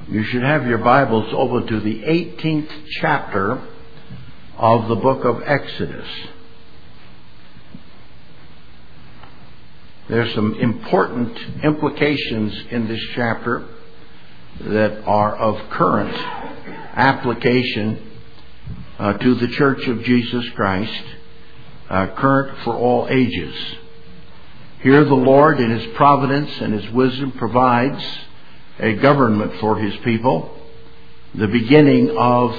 You should have your Bibles open to the 18th chapter of the book of Exodus. There's some important implications in this chapter that are of current application to the Church of Jesus Christ, current for all ages. Here the Lord in His providence and His wisdom provides a government for His people, the beginning of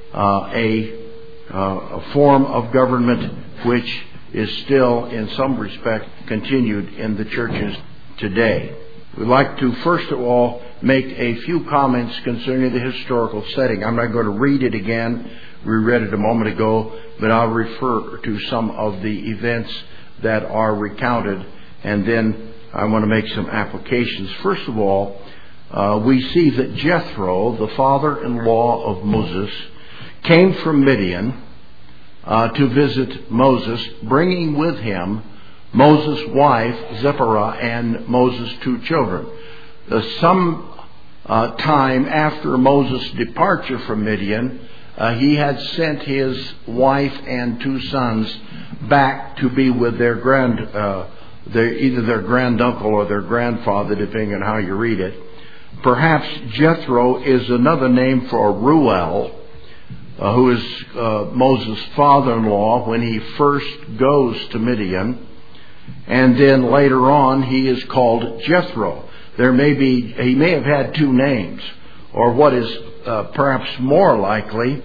a form of government which is still in some respect continued in the churches today. We'd like to first of all make a few comments concerning the historical setting. I'm not going to read it again. We read it a moment ago, but I'll refer to some of the events that are recounted, and then I want to make some applications. First of all, we see that Jethro, the father-in-law of Moses, came from Midian to visit Moses, bringing with him Moses' wife, Zipporah, and Moses' two children. Some time after Moses' departure from Midian, he had sent his wife and two sons back to be with their either their granduncle or their grandfather, depending on how you read it. Perhaps Jethro is another name for Reuel, who is Moses' father-in-law when he first goes to Midian. And then later on he is called Jethro. He may have had two names, or what is perhaps more likely,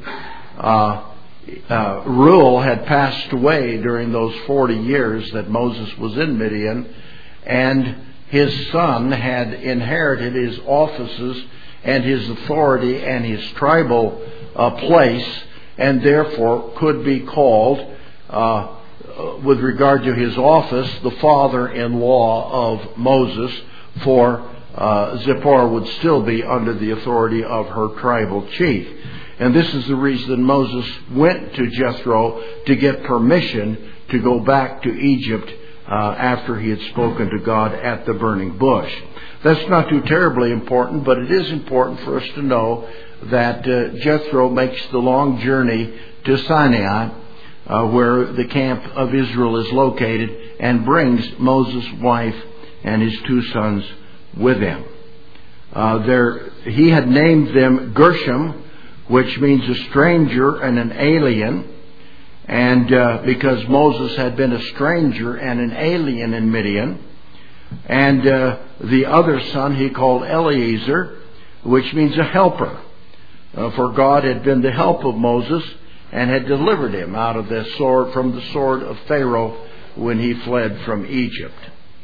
Reuel had passed away during those 40 years that Moses was in Midian, and his son had inherited his offices and his authority and his tribal place, and therefore could be called, with regard to his office, the father-in-law of Moses, for Zipporah would still be under the authority of her tribal chief. And this is the reason Moses went to Jethro to get permission to go back to Egypt after he had spoken to God at the burning bush. That's not too terribly important, but it is important for us to know that Jethro makes the long journey to Sinai, where the camp of Israel is located, and brings Moses' wife and his two sons with him. He had named them Gershom, which means a stranger and an alien. And because Moses had been a stranger and an alien in Midian. And the other son he called Eliezer, which means a helper. For God had been the help of Moses and had delivered him out of from the sword of Pharaoh when he fled from Egypt.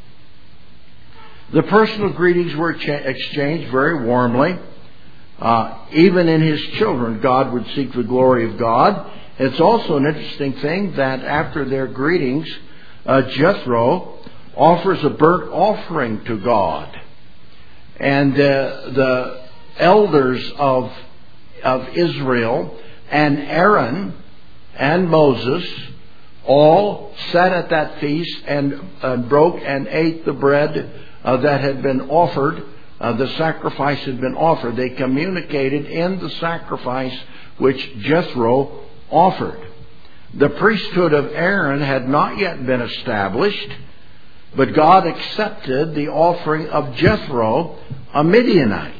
The personal greetings were exchanged very warmly. Even in his children, God would seek the glory of God. It's also an interesting thing that after their greetings, Jethro offers a burnt offering to God. And the elders of Israel and Aaron and Moses all sat at that feast and broke and ate the bread that had been offered. The sacrifice had been offered. They communicated in the sacrifice which Jethro offered. The priesthood of Aaron had not yet been established, but God accepted the offering of Jethro, a Midianite.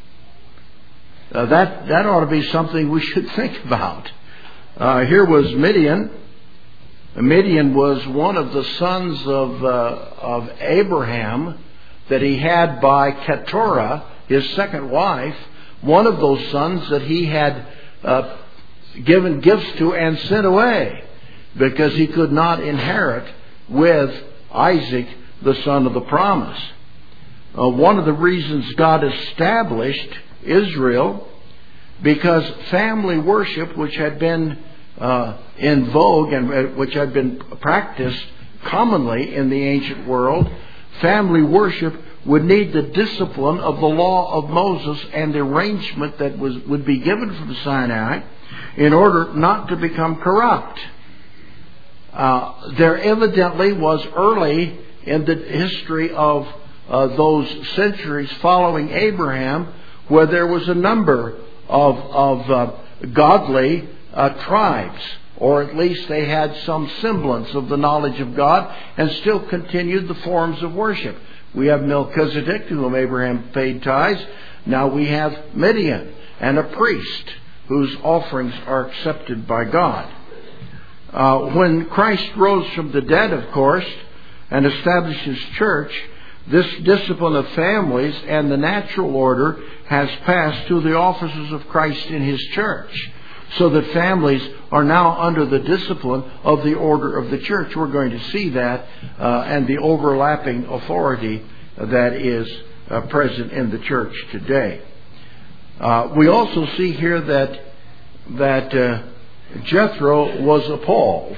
That ought to be something we should think about. Here was Midian. Midian was one of the sons of Abraham that he had by Keturah, his second wife, one of those sons that he had given gifts to and sent away because he could not inherit with Isaac, the son of the promise. One of the reasons God established Israel, because family worship, which had been in vogue and which had been practiced commonly in the ancient world, family worship would need the discipline of the law of Moses and the arrangement that would be given from Sinai in order not to become corrupt. There evidently was early in the history of those centuries following Abraham where there was a number of godly tribes, or at least they had some semblance of the knowledge of God and still continued the forms of worship. We have Melchizedek, to whom Abraham paid tithes. Now we have Midian, and a priest whose offerings are accepted by God. When Christ rose from the dead, of course, and established His church, this discipline of families and the natural order has passed to the officers of Christ in His church, so that families are now under the discipline of the order of the church. We're going to see that and the overlapping authority that is present in the church today. We also see here that Jethro was appalled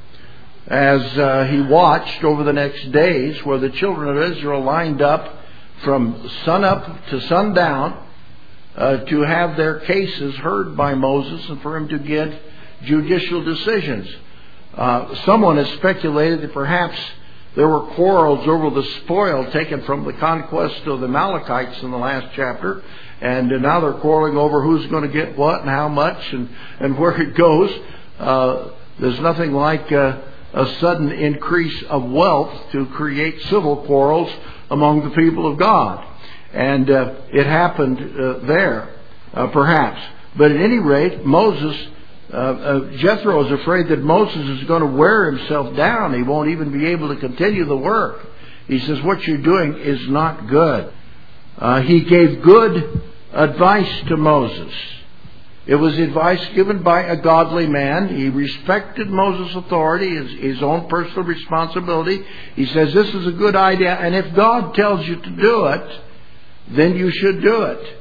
as he watched over the next days where the children of Israel lined up from sunup to sundown to have their cases heard by Moses and for him to give judicial decisions. Someone has speculated that perhaps there were quarrels over the spoil taken from the conquest of the Amalekites in the last chapter, and now they're quarreling over who's going to get what and how much and where it goes. There's nothing like a sudden increase of wealth to create civil quarrels among the people of God. And it happened there, perhaps. But at any rate, Jethro is afraid that Moses is going to wear himself down. He won't even be able to continue the work. He says, what you're doing is not good. He gave good advice to Moses. It was advice given by a godly man. He respected Moses' authority, his own personal responsibility. He says, this is a good idea, and if God tells you to do it, then you should do it.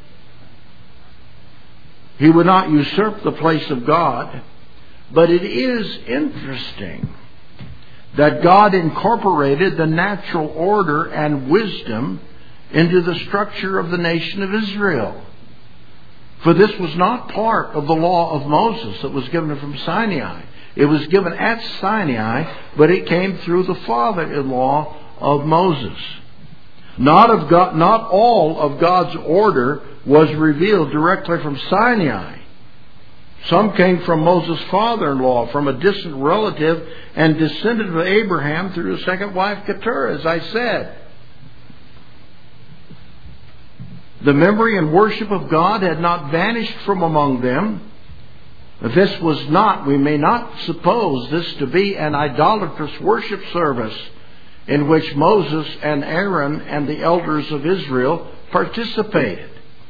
He would not usurp the place of God. But it is interesting that God incorporated the natural order and wisdom into the structure of the nation of Israel. For this was not part of the law of Moses that was given from Sinai. It was given at Sinai, but it came through the father-in-law of Moses. Not all of God's order was revealed directly from Sinai. Some came from Moses' father-in-law, from a distant relative, and descended of Abraham through his second wife Keturah, as I said. The memory and worship of God had not vanished from among them. This was not, we may not suppose this to be an idolatrous worship service in which Moses and Aaron and the elders of Israel participated.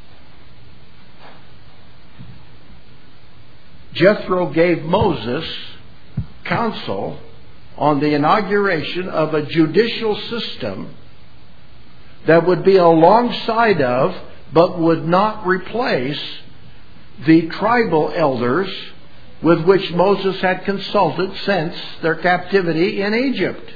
Jethro gave Moses counsel on the inauguration of a judicial system that would be alongside of, but would not replace, the tribal elders with which Moses had consulted since their captivity in Egypt.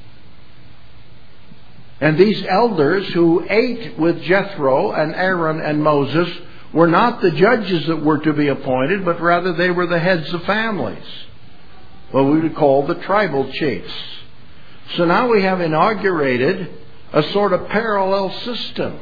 And these elders who ate with Jethro and Aaron and Moses were not the judges that were to be appointed, but rather they were the heads of families, what we would call the tribal chiefs. So now we have inaugurated a sort of parallel system.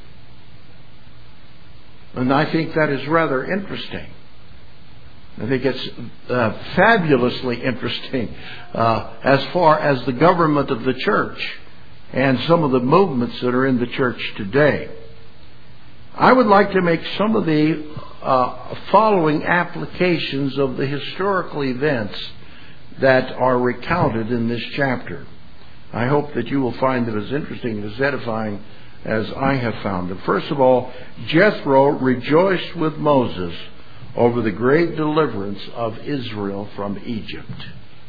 And I think that is rather interesting. I think it's fabulously interesting as far as the government of the church and some of the movements that are in the church today. I would like to make some of the following applications of the historical events that are recounted in this chapter. I hope that you will find them as interesting and as edifying as I have found them. First of all, Jethro rejoiced with Moses over the great deliverance of Israel from Egypt.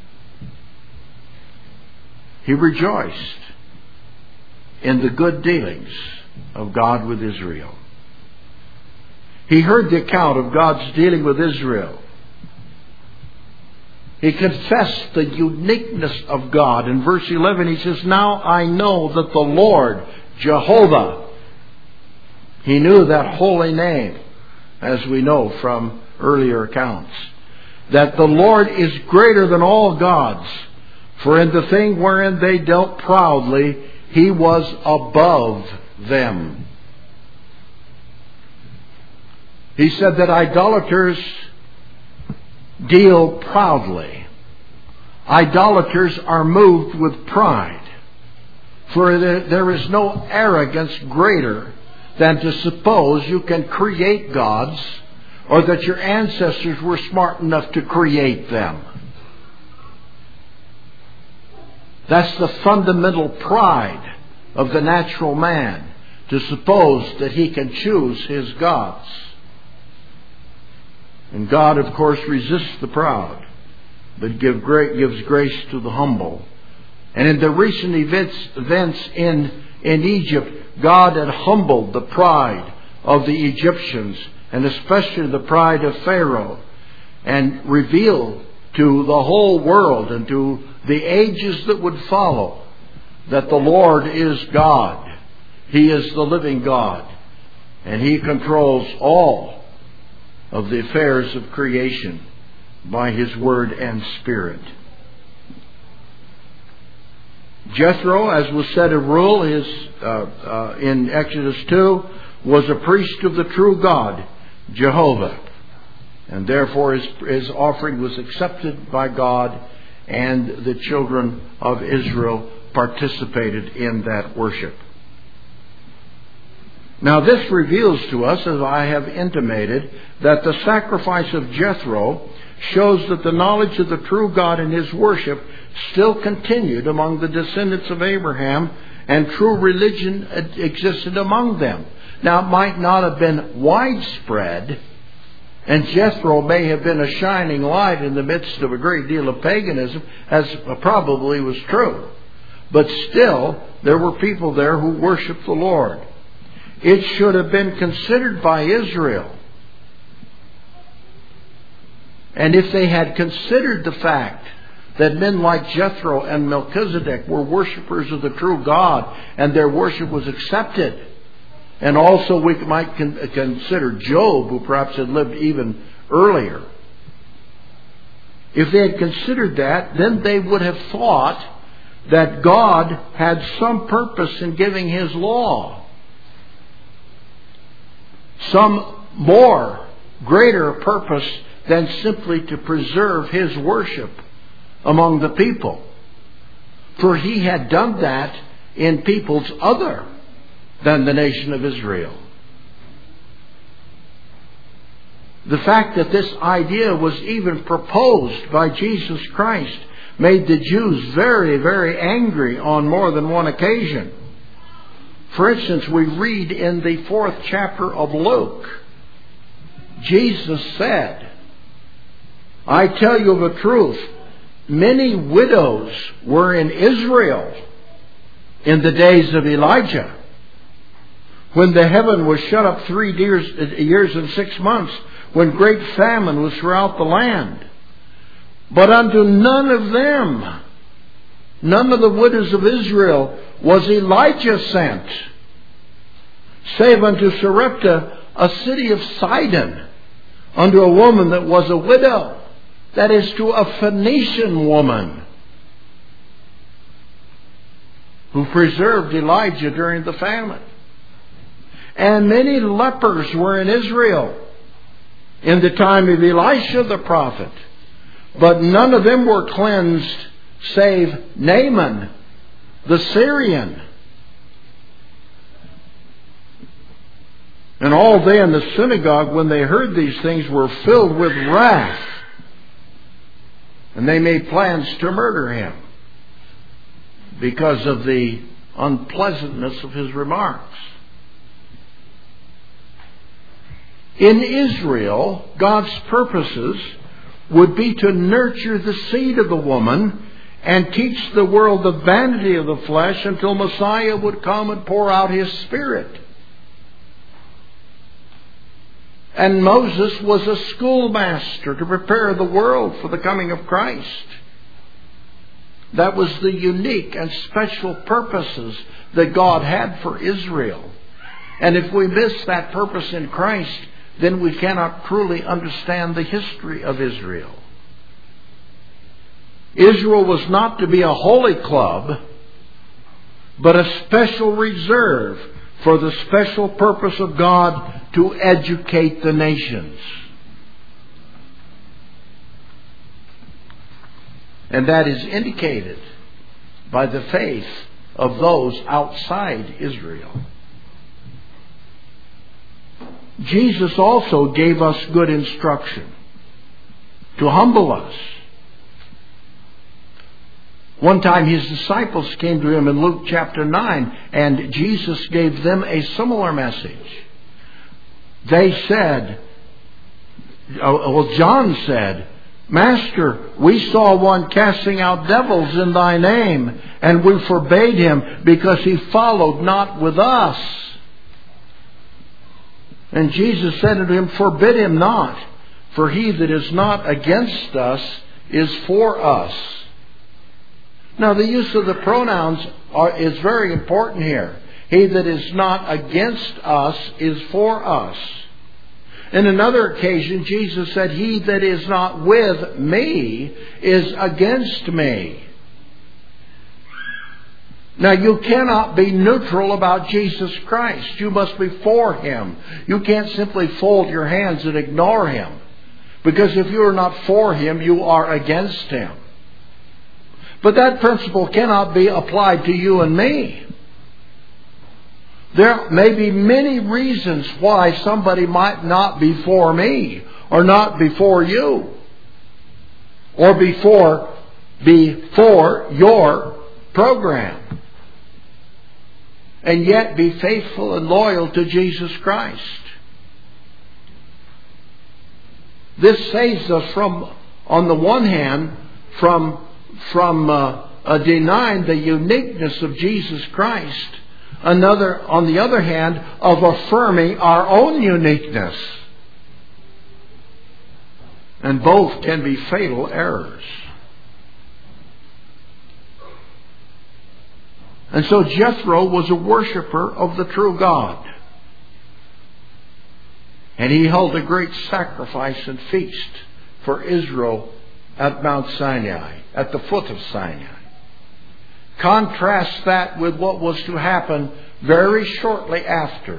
He rejoiced in the good dealings of God with Israel. He heard the account of God's dealing with Israel. He confessed the uniqueness of God. In verse 11 he says, now I know that the Lord, Jehovah, he knew that holy name, as we know from earlier accounts, that the Lord is greater than all gods, for in the thing wherein they dealt proudly, he was above them. He said that idolaters deal proudly. Idolaters are moved with pride. For there is no arrogance greater than to suppose you can create gods, or that your ancestors were smart enough to create them. That's the fundamental pride of the natural man, to suppose that he can choose his gods. And God, of course, resists the proud, but gives grace to the humble. And in the recent events in Egypt, God had humbled the pride of the Egyptians, and especially the pride of Pharaoh, and revealed to the whole world and to the ages that would follow that the Lord is God. He is the living God, and He controls all of the affairs of creation by His Word and Spirit. Jethro, as was said of rule, in Exodus 2, was a priest of the true God, Jehovah. And therefore his offering was accepted by God, and the children of Israel participated in that worship. Now this reveals to us, as I have intimated, that the sacrifice of Jethro shows that the knowledge of the true God and His worship still continued among the descendants of Abraham, and true religion existed among them. Now it might not have been widespread, and Jethro may have been a shining light in the midst of a great deal of paganism, as probably was true. But still, there were people there who worshiped the Lord. It should have been considered by Israel. And if they had considered the fact that men like Jethro and Melchizedek were worshipers of the true God, and their worship was accepted, and also we might consider Job, who perhaps had lived even earlier. If they had considered that, then they would have thought that God had some purpose in giving His law. Some more greater purpose than simply to preserve His worship among the people. For He had done that in peoples other than the nation of Israel. The fact that this idea was even proposed by Jesus Christ made the Jews very, very angry on more than one occasion. For instance, we read in the 4th chapter of Luke, Jesus said, "I tell you of a truth, many widows were in Israel in the days of Elijah, when the heaven was shut up 3 years and 6 months, when great famine was throughout the land. But unto none of them, none of the widows of Israel, was Elijah sent, save unto Sarepta, a city of Sidon, unto a woman that was a widow," that is, to a Phoenician woman, who preserved Elijah during the famine. And many lepers were in Israel in the time of Elisha the prophet, but none of them were cleansed save Naaman the Syrian. And all they in the synagogue, when they heard these things, were filled with wrath, and they made plans to murder him because of the unpleasantness of his remarks. In Israel, God's purposes would be to nurture the seed of the woman and teach the world the vanity of the flesh until Messiah would come and pour out His Spirit. And Moses was a schoolmaster to prepare the world for the coming of Christ. That was the unique and special purposes that God had for Israel. And if we miss that purpose in Christ, then we cannot truly understand the history of Israel. Israel was not to be a holy club, but a special reserve for the special purpose of God to educate the nations. And that is indicated by the faith of those outside Israel. Jesus also gave us good instruction to humble us. One time his disciples came to him in Luke chapter 9, and Jesus gave them a similar message. They said, John said, "Master, we saw one casting out devils in thy name, and we forbade him because he followed not with us." And Jesus said unto him, "Forbid him not, for he that is not against us is for us." Now the use of the pronouns is very important here. He that is not against us is for us. In another occasion, Jesus said, "He that is not with me is against me." Now you cannot be neutral about Jesus Christ. You must be for Him. You can't simply fold your hands and ignore Him. Because if you are not for Him, you are against Him. But that principle cannot be applied to you and me. There may be many reasons why somebody might not be for me, or not be for you, or be for your program, and yet be faithful and loyal to Jesus Christ. This saves us from, on the one hand, from denying the uniqueness of Jesus Christ. On the other hand, of affirming our own uniqueness. And both can be fatal errors. And so Jethro was a worshiper of the true God. And he held a great sacrifice and feast for Israel at Mount Sinai, at the foot of Sinai. Contrast that with what was to happen very shortly after,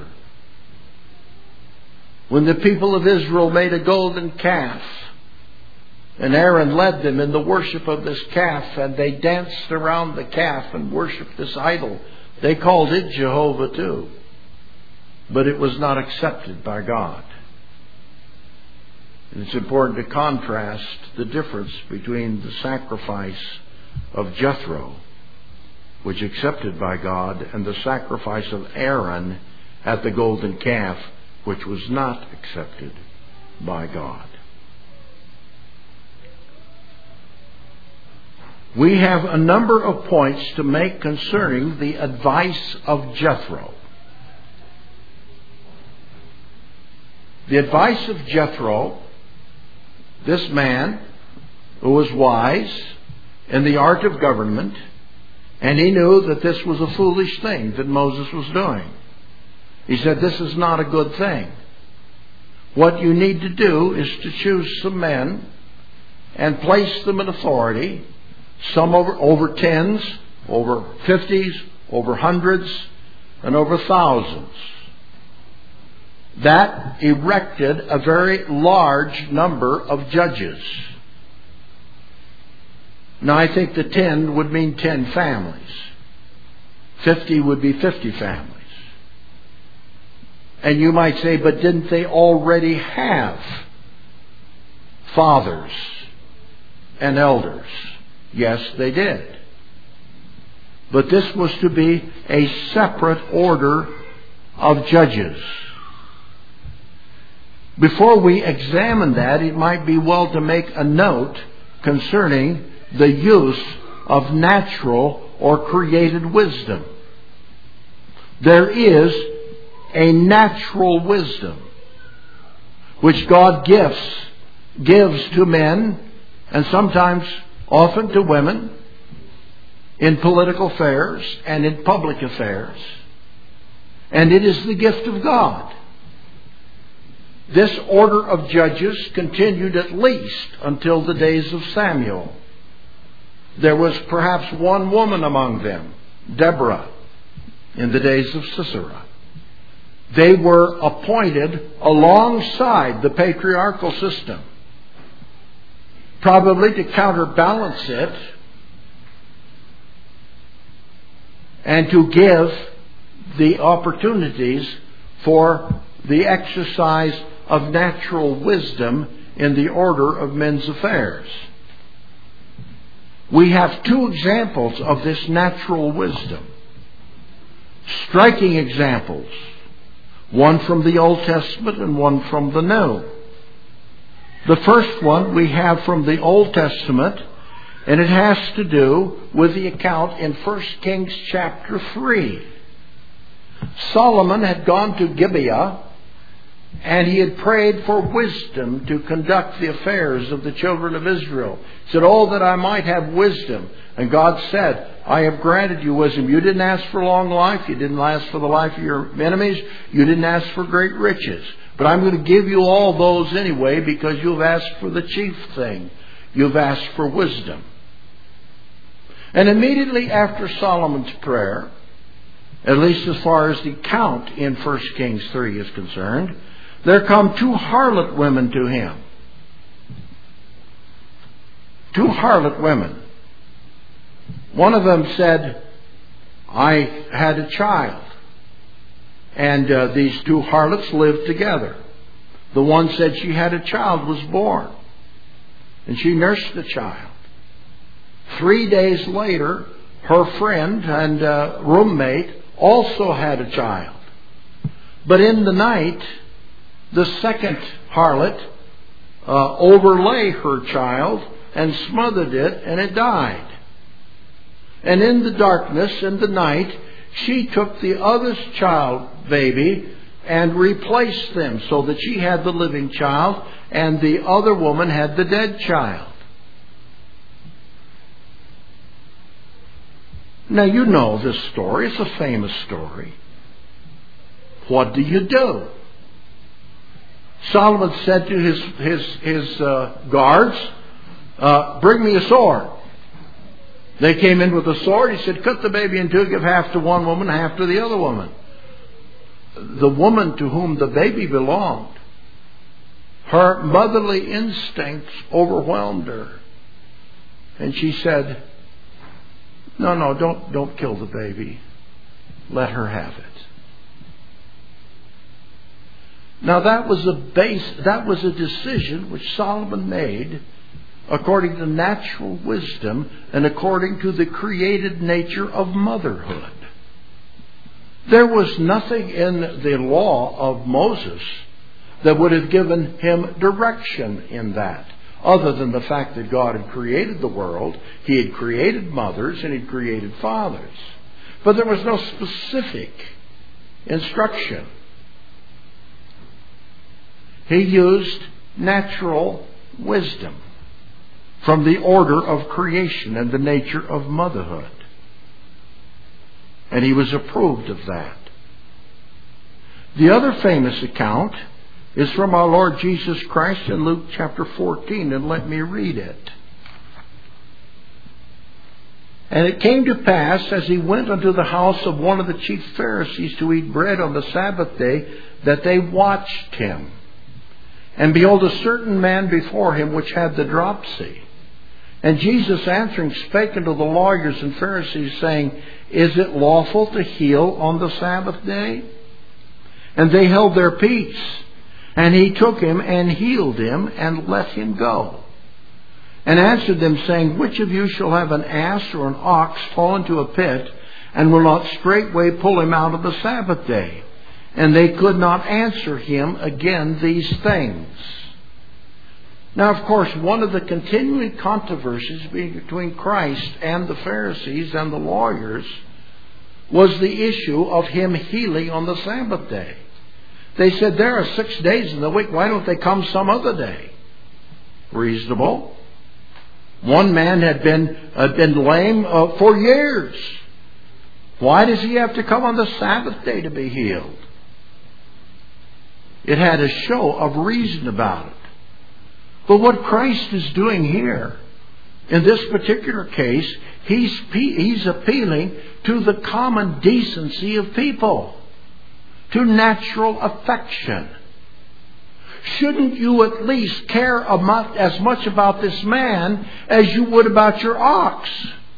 when the people of Israel made a golden calf, and Aaron led them in the worship of this calf, and they danced around the calf and worshipped this idol. They called it Jehovah too, but it was not accepted by God. And it's important to contrast the difference between the sacrifice of Jethro, which accepted by God, and the sacrifice of Aaron at the golden calf, which was not accepted by God. We have a number of points to make concerning the advice of Jethro. The advice of Jethro, this man who was wise in the art of government, and he knew that this was a foolish thing that Moses was doing. He said, "This is not a good thing. What you need to do is to choose some men and place them in authority, some over tens, over 50s, over hundreds, and over thousands." That erected a very large number of judges. Now I think the 10 would mean 10 families. 50 would be 50 families. And you might say, but didn't they already have fathers and elders? Yes, they did. But this was to be a separate order of judges. Before we examine that, it might be well to make a note concerning the use of natural or created wisdom. There is a natural wisdom which God gives to men, and sometimes often to women, in political affairs and in public affairs. And it is the gift of God. This order of judges continued at least until the days of Samuel. There was perhaps one woman among them, Deborah, in the days of Sisera. They were appointed alongside the patriarchal system, probably to counterbalance it and to give the opportunities for the exercise of natural wisdom in the order of men's affairs. We have two examples of this natural wisdom. Striking examples. One from the Old Testament and one from the New. The first one we have from the Old Testament, and it has to do with the account in 1 Kings chapter 3. Solomon had gone to Gibeah, and he had prayed for wisdom to conduct the affairs of the children of Israel. He said, "Oh, that I might have wisdom." And God said, "I have granted you wisdom." You didn't ask for long life. You didn't ask for the life of your enemies. You didn't ask for great riches. But I'm going to give you all those anyway because you've asked for the chief thing. You've asked for wisdom. And immediately after Solomon's prayer, at least as far as the count in 1 Kings 3 is concerned, there come two harlot women to him. Two harlot women. One of them said, "I had a child." And these two harlots lived together. The one said she had a child was born. And she nursed the child. 3 days later, her friend and roommate also had a child. But in the night, the second harlot overlay her child and smothered it, and it died. And in the darkness, in the night, she took the other child baby and replaced them so that she had the living child and the other woman had the dead child. Now you know this story. It's a famous story. What do you do? Solomon said to his guards, "Bring me a sword." They came in with a sword. He said, "Cut the baby in two, give half to one woman, half to the other woman." The woman to whom the baby belonged, her motherly instincts overwhelmed her. And she said, No, don't kill the baby. Let her have it. Now that was a decision which Solomon made according to natural wisdom and according to the created nature of motherhood. There was nothing in the law of Moses that would have given him direction in that, other than the fact that God had created the world, He had created mothers, and He had created fathers. But there was no specific instruction. He used natural wisdom from the order of creation and the nature of motherhood. And he was approved of that. The other famous account is from our Lord Jesus Christ in Luke chapter 14, and let me read it. "And it came to pass, as he went unto the house of one of the chief Pharisees to eat bread on the Sabbath day, that they watched him. And behold, a certain man before him which had the dropsy. And Jesus answering spake unto the lawyers and Pharisees, saying, Is it lawful to heal on the Sabbath day? And they held their peace. And he took him and healed him and let him go. And answered them, saying, Which of you shall have an ass or an ox fall into a pit, and will not straightway pull him out of the Sabbath day? And they could not answer him again these things." Now, of course, one of the continuing controversies between Christ and the Pharisees and the lawyers was the issue of him healing on the Sabbath day. They said, there are 6 days in the week. Why don't they come some other day? Reasonable. One man had been lame for years. Why does he have to come on the Sabbath day to be healed? It had a show of reason about it. But what Christ is doing here, in this particular case, he's appealing to the common decency of people. to natural affection. Shouldn't you at least care as much about this man as you would about your ox?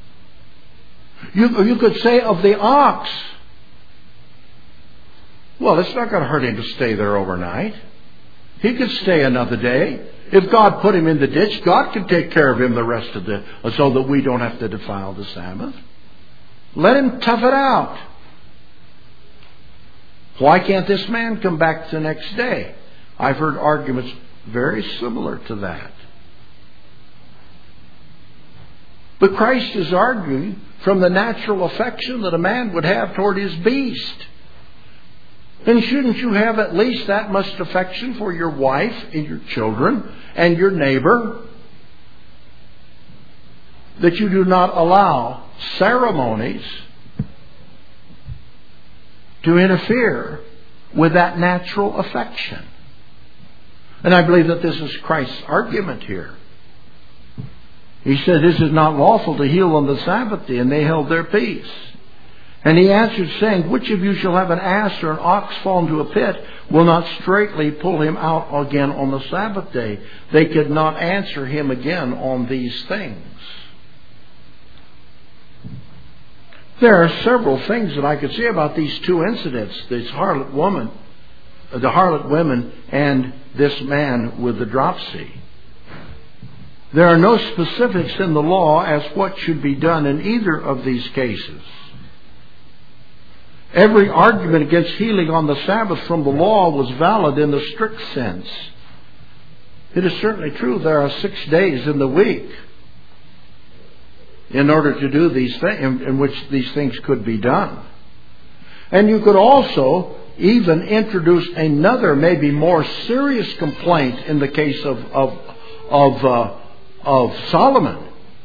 You could say of the ox, well, it's not going to hurt him to stay there overnight. He could stay another day. If God put him in the ditch, God can take care of him the rest of so that we don't have to defile the Sabbath. Let him tough it out. Why can't this man come back the next day? I've heard arguments very similar to that. But Christ is arguing from the natural affection that a man would have toward his beast. And shouldn't you have at least that much affection for your wife and your children and your neighbor, that you do not allow ceremonies to interfere with that natural affection? And I believe that this is Christ's argument here. He said, this is not lawful to heal on the Sabbath day, and they held their peace. And he answered, saying, which of you shall have an ass or an ox fall into a pit, will not straightly pull him out again on the Sabbath day? They could not answer him again on these things. There are several things that I could say about these two incidents, this harlot woman, the harlot women, and this man with the dropsy. There are no specifics in the law as what should be done in either of these cases. Every argument against healing on the Sabbath from the law was valid in the strict sense. It is certainly true there are 6 days in the week in order to do these things, in which these things could be done. And you could also even introduce another, maybe more serious complaint in the case of Solomon.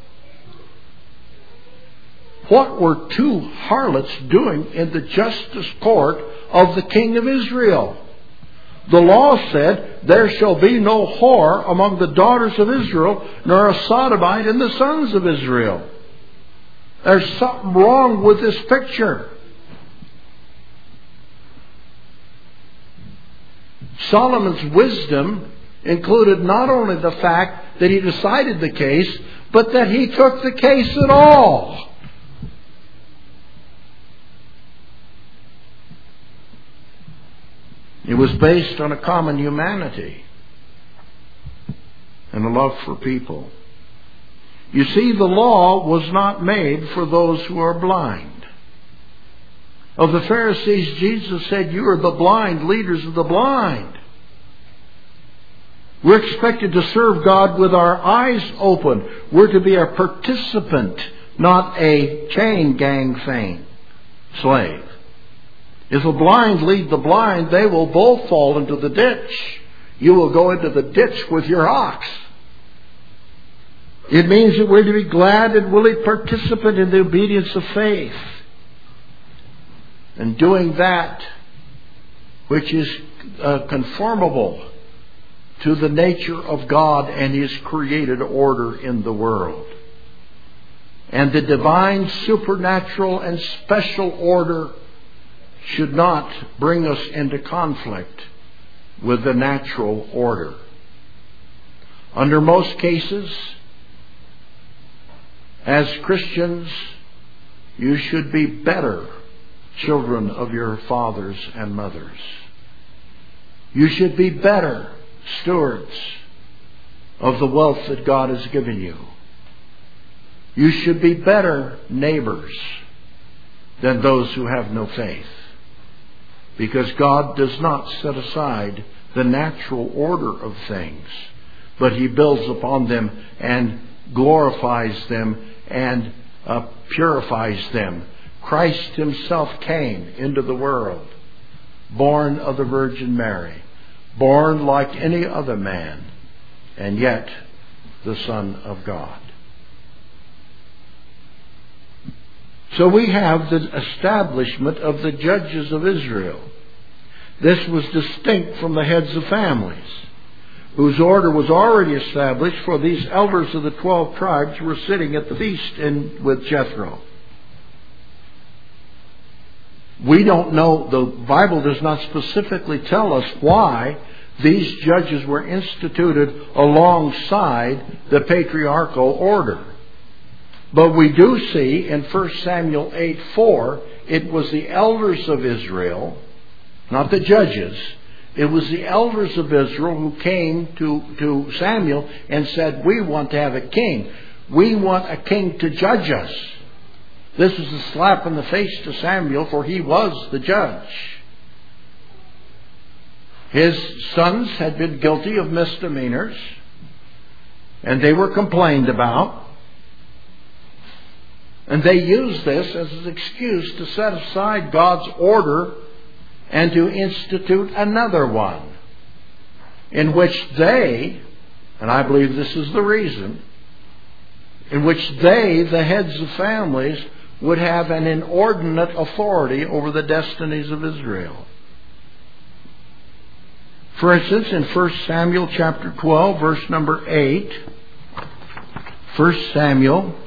What were two harlots doing in the justice court of the king of Israel? The law said, there shall be no whore among the daughters of Israel, nor a sodomite in the sons of Israel. There's something wrong with this picture. Solomon's wisdom included not only the fact that he decided the case, but that he took the case at all. It was based on a common humanity and a love for people. You see, the law was not made for those who are blind. Of the Pharisees, Jesus said, you are the blind leaders of the blind. We're expected to serve God with our eyes open. We're to be a participant, not a chain gang slave. If the blind lead the blind, they will both fall into the ditch. You will go into the ditch with your ox. It means that we're to be glad and willing participant in the obedience of faith. And doing that which is conformable to the nature of God and His created order in the world. And the divine, supernatural, and special order should not bring us into conflict with the natural order. Under most cases, as Christians, you should be better children of your fathers and mothers. You should be better stewards of the wealth that God has given you. You should be better neighbors than those who have no faith. Because God does not set aside the natural order of things, but He builds upon them and glorifies them and purifies them. Christ Himself came into the world, born of the Virgin Mary, born like any other man, and yet the Son of God. So we have the establishment of the judges of Israel. This was distinct from the heads of families, whose order was already established, for these elders of the 12 tribes were sitting at the feast with Jethro. We don't know, the Bible does not specifically tell us why these judges were instituted alongside the patriarchal order. But we do see in 1 Samuel 8:4, it was the elders of Israel, not the judges. It was the elders of Israel who came to Samuel and said, we want to have a king. We want a king to judge us. This was a slap in the face to Samuel, for he was the judge. His sons had been guilty of misdemeanors, and they were complained about. And they used this as an excuse to set aside God's order and to institute another one, in which they, and I believe this is the reason, in which they, the heads of families, would have an inordinate authority over the destinies of Israel. For instance, in 1 Samuel chapter 12, verse number 8, 1 Samuel,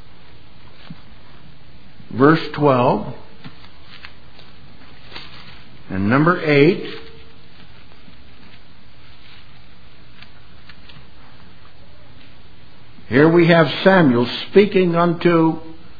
verse 12, and number 8, here we have Samuel speaking unto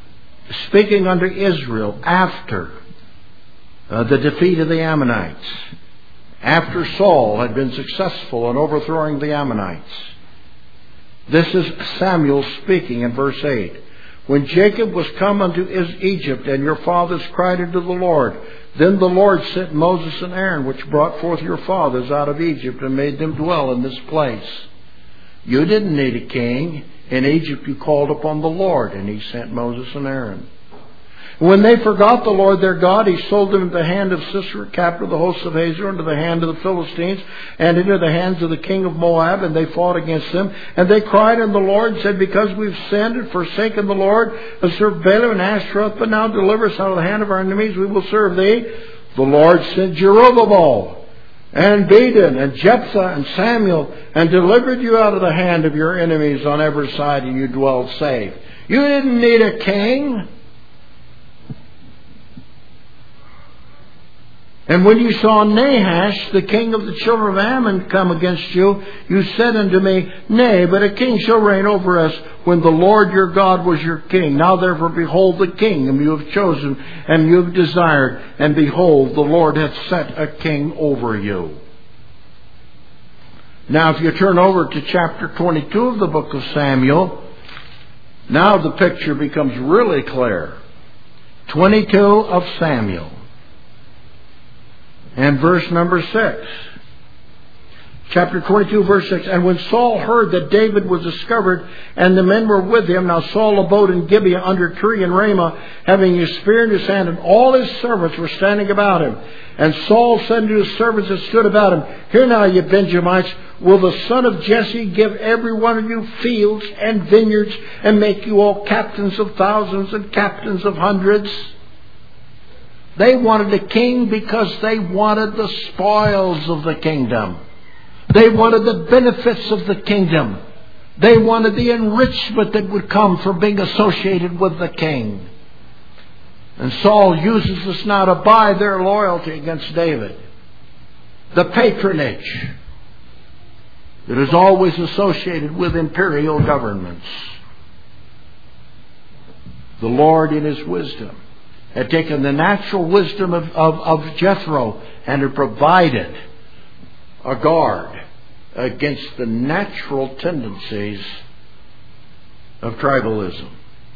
Israel after the defeat of the Ammonites, after Saul had been successful in overthrowing the Ammonites. This is Samuel speaking in verse 8. When Jacob was come unto Egypt, and your fathers cried unto the Lord, then the Lord sent Moses and Aaron, which brought forth your fathers out of Egypt, and made them dwell in this place. You didn't need a king. In Egypt you called upon the Lord, and He sent Moses and Aaron. When they forgot the Lord their God, He sold them into the hand of Sisera, captain of the hosts of Hazor, into the hand of the Philistines, and into the hands of the king of Moab, and they fought against them. And they cried unto the Lord, and said, because we've sinned and forsaken the Lord, and served Baalim and Ashtaroth, but now deliver us out of the hand of our enemies, we will serve Thee. The Lord sent Jerubbaal, and Bedan, and Jephthah, and Samuel, and delivered you out of the hand of your enemies on every side, and you dwelled safe. You didn't need a king. And when you saw Nahash, the king of the children of Ammon, come against you, you said unto me, nay, but a king shall reign over us, when the Lord your God was your king. Now therefore behold the king whom you have chosen, and you have desired, and behold, the Lord hath set a king over you. Now if you turn over to chapter 22 of the book of Samuel, now the picture becomes really clear. 22 of Samuel. And verse number 6. Chapter 22, verse 6. And when Saul heard that David was discovered, and the men were with him, now Saul abode in Gibeah under a tree in Ramah, having his spear in his hand, and all his servants were standing about him. And Saul said unto his servants that stood about him, hear now, ye Benjamites, will the son of Jesse give every one of you fields and vineyards, and make you all captains of thousands and captains of hundreds? They wanted a king because they wanted the spoils of the kingdom. They wanted the benefits of the kingdom. They wanted the enrichment that would come from being associated with the king. And Saul uses this now to buy their loyalty against David. The patronage that is always associated with imperial governments. The Lord in His wisdom had taken the natural wisdom of Jethro and had provided a guard against the natural tendencies of tribalism.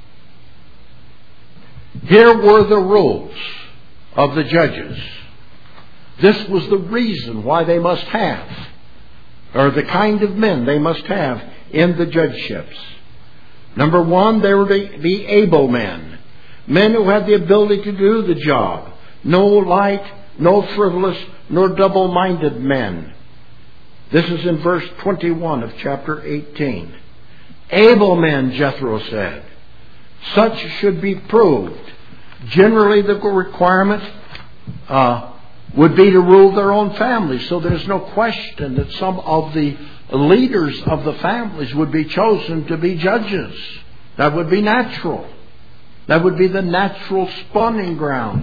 Here were the rules of the judges. This was the reason why they must have, or the kind of men they must have in the judgeships. Number one, they were to be able men. Men who had the ability to do the job. No light, no frivolous, nor double-minded men. This is in verse 21 of chapter 18. Able men, Jethro said. Such should be proved. Generally, the requirement would be to rule their own families. So there's no question that some of the leaders of the families would be chosen to be judges. That would be natural. That would be the natural spawning ground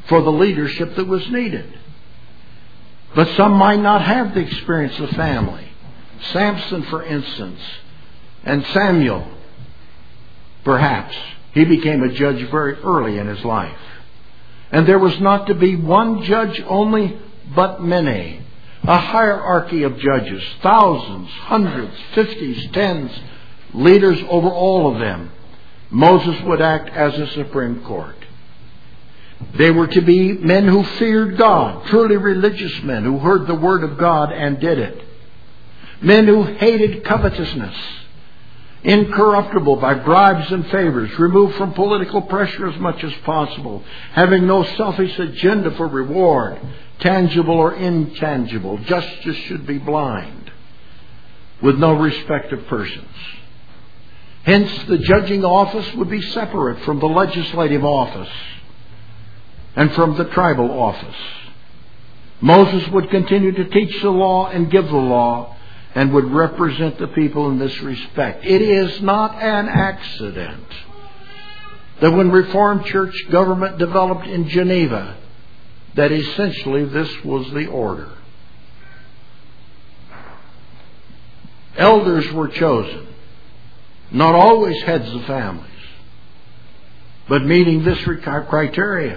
for the leadership that was needed. But some might not have the experience of family. Samson, for instance, and Samuel, perhaps. He became a judge very early in his life. And there was not to be one judge only, but many. A hierarchy of judges, thousands, hundreds, fifties, tens, leaders over all of them. Moses would act as a supreme court. They were to be men who feared God, truly religious men who heard the word of God and did it. Men who hated covetousness, incorruptible by bribes and favors, removed from political pressure as much as possible, having no selfish agenda for reward, tangible or intangible. Justice should be blind, with no respect of persons. Hence, the judging office would be separate from the legislative office and from the tribal office. Moses would continue to teach the law and give the law, and would represent the people in this respect. It is not an accident that when Reformed Church government developed in Geneva, that essentially this was the order. Elders were chosen, not always heads of families, but meeting this criteria.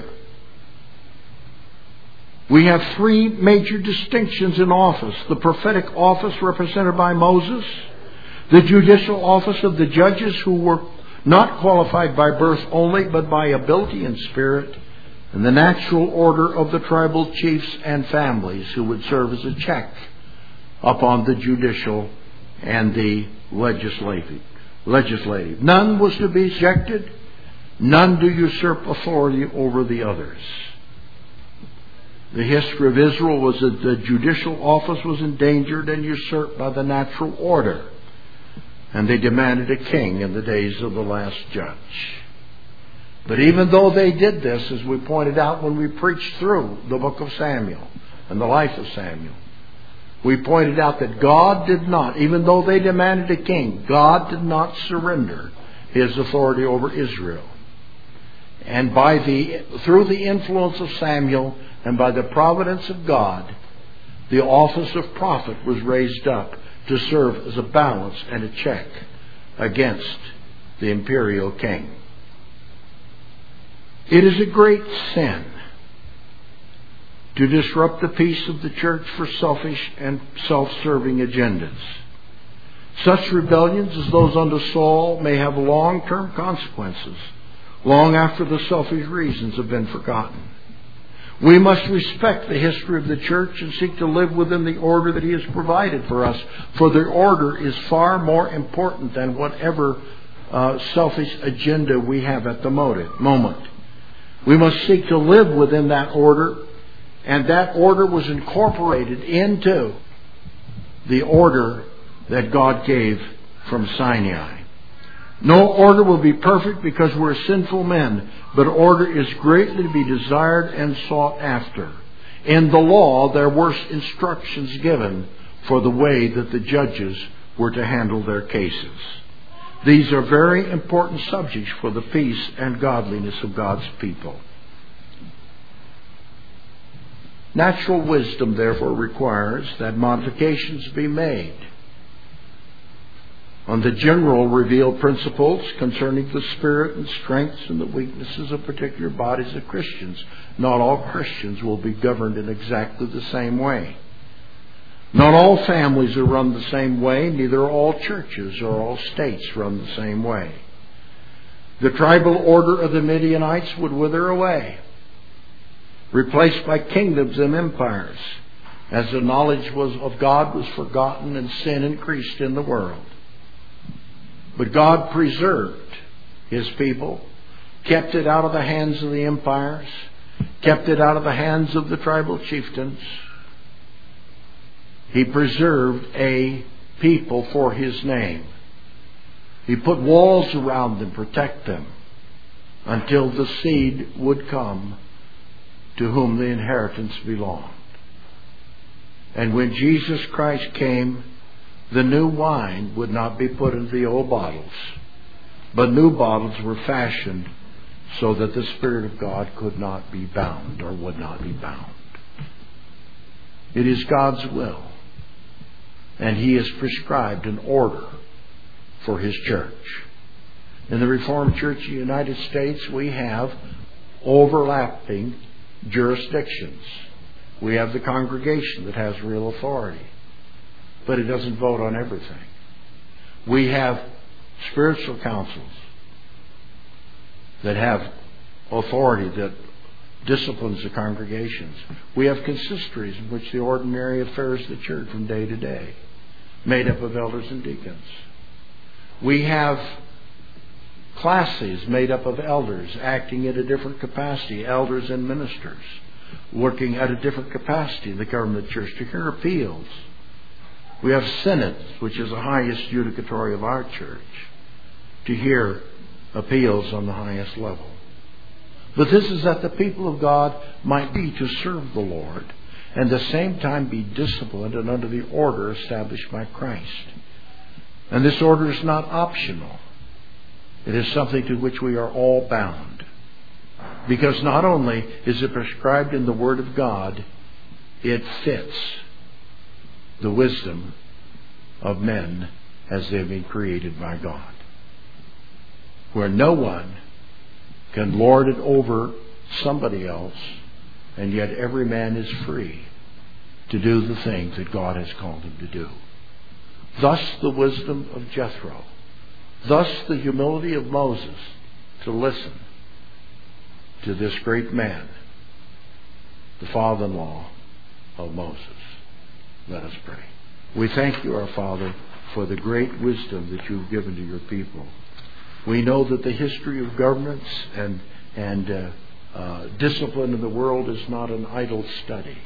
We have three major distinctions in office. The prophetic office represented by Moses, the judicial office of the judges who were not qualified by birth only, but by ability and spirit, and the natural order of the tribal chiefs and families who would serve as a check upon the judicial and the legislative. None was to be ejected, none to usurp authority over the others. The history of Israel was that the judicial office was endangered and usurped by the natural order. And they demanded a king in the days of the last judge. But even though they did this, as we pointed out when we preached through the book of Samuel and the life of Samuel, we pointed out that God did not, even though they demanded a king, God did not surrender His authority over Israel. And through the influence of Samuel, and by the providence of God, the office of prophet was raised up to serve as a balance and a check against the imperial king. It is a great sin to disrupt the peace of the church for selfish and self-serving agendas. Such rebellions as those under Saul may have long-term consequences, long after the selfish reasons have been forgotten. We must respect the history of the church and seek to live within the order that He has provided for us, for the order is far more important than whatever selfish agenda we have at the moment. We must seek to live within that order, and that order was incorporated into the order that God gave from Sinai. No order will be perfect because we're sinful men, but order is greatly to be desired and sought after. In the law, there were instructions given for the way that the judges were to handle their cases. These are very important subjects for the peace and godliness of God's people. Natural wisdom, therefore, requires that modifications be made on the general revealed principles concerning the spirit and strengths and the weaknesses of particular bodies of Christians. Not all Christians will be governed in exactly the same way. Not all families are run the same way, neither are all churches or all states run the same way. The tribal order of the Midianites would wither away, replaced by kingdoms and empires, as the knowledge of God was forgotten and sin increased in the world. But God preserved His people, kept it out of the hands of the empires, kept it out of the hands of the tribal chieftains. He preserved a people for His name. He put walls around them, protect them, until the seed would come to whom the inheritance belonged. And when Jesus Christ came, the new wine would not be put into the old bottles, but new bottles were fashioned so that the Spirit of God could not be bound or would not be bound. It is God's will, and He has prescribed an order for His church. In the Reformed Church of the United States, we have overlapping jurisdictions. We have the congregation that has real authority, but it doesn't vote on everything. We have spiritual councils that have authority that disciplines the congregations. We have consistories in which the ordinary affairs of the church from day to day, made up of elders and deacons. We have classes made up of elders acting at a different capacity, elders and ministers working at a different capacity in the government of the church to hear appeals. We have synods, which is the highest judicatory of our church, to hear appeals on the highest level. But this is that the people of God might be to serve the Lord and at the same time be disciplined and under the order established by Christ. And this order is not optional. It is something to which we are all bound. Because not only is it prescribed in the Word of God, it fits the wisdom of men as they have been created by God. Where no one can lord it over somebody else, and yet every man is free to do the things that God has called him to do. Thus the wisdom of Jethro. Thus the humility of Moses to listen to this great man, the father-in-law of Moses. Let us pray. We thank you, our Father, for the great wisdom that you've given to your people. We know that the history of governments and discipline in the world is not an idle study.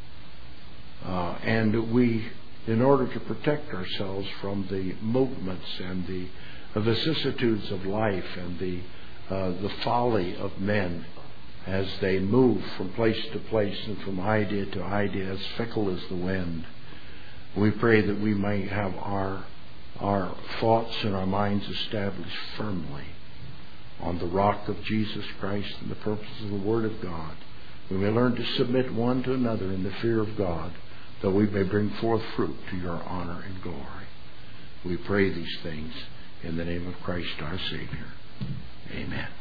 And we, in order to protect ourselves from the movements and the vicissitudes of life and the folly of men as they move from place to place and from idea to idea, as fickle as the wind, we pray that we may have our thoughts and our minds established firmly on the rock of Jesus Christ and the purposes of the Word of God. We may learn to submit one to another in the fear of God, that we may bring forth fruit to your honor and glory. We pray these things in the name of Christ our Savior. Amen.